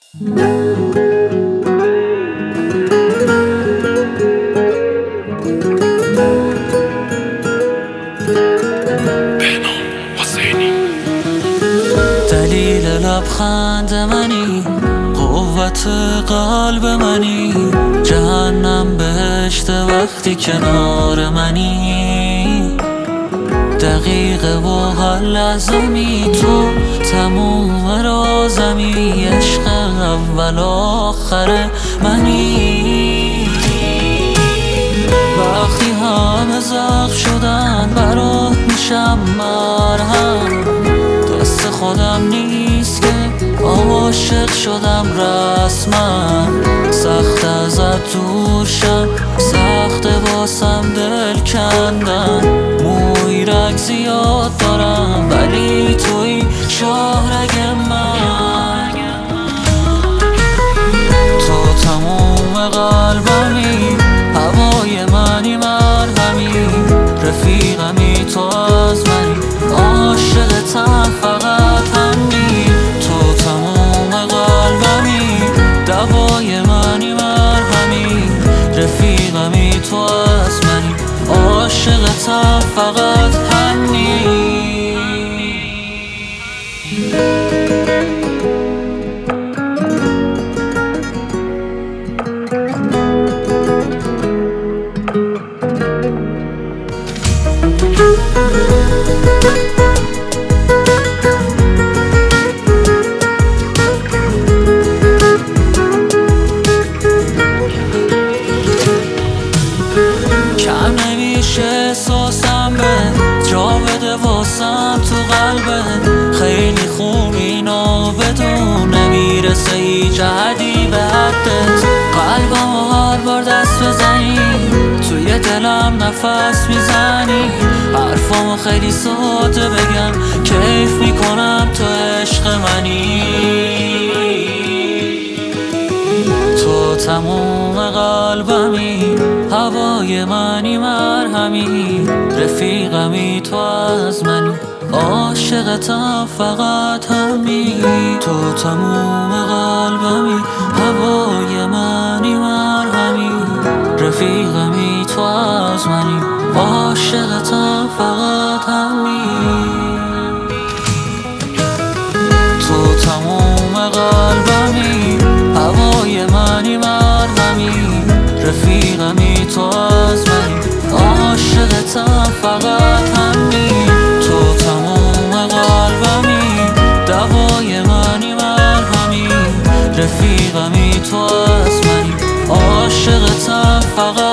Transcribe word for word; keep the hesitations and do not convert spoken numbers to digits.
دلیل لبخند منی، قوت قلب منی، جهنم بهشت وقتی کنار منی. دقیقه و هر لحظه‌می تو تموم رازمی، عشق اول آخر منی. وقتی همه زخم شدن برات میشم مرهم، دست خودم نیست که عاشق شدم رسما. سخت ازت دور شم، سخت واسم دل کندن. موی رگ زیاد دارم ولی توی شاهرگ من. تو تموم قلبمی، هوای منی، مرهمی، رفیقمی، تو از منی، عاشقتم فقط همین. تو تموم قلبمی، دوای منی، مرهمی، رفیقمی، تو از منی، عاشقتم فقط همین. کم نمیشه احساسم به جا بده واسم تو قلبه. خیلی خوب اینو بدون، نمیرسه هیچ حدی به حدت. قلبمو هر بار دست بزنی توی دلم نفس میزنی. حرفامو خیلی ساده بگم کیف میکنم، تو عشق منی. تو تموم قلبمی، هوای منی، مرهمی، رفیقمی، تو از منی، عاشقتم فقط همین. تو تموم قلبمی، هوای منی، مرهمی، رفیقمی، تو از منی، عاشقتم فقط همین. تو تموم قلبمی، هوای منی، مرهمی، رفیقمی، تو از منی، عاشقتم فقط همین. تو تموم قلبمی، دوای منی، مرهمی، رفیقمی، تو از منی، عاشقتم فقط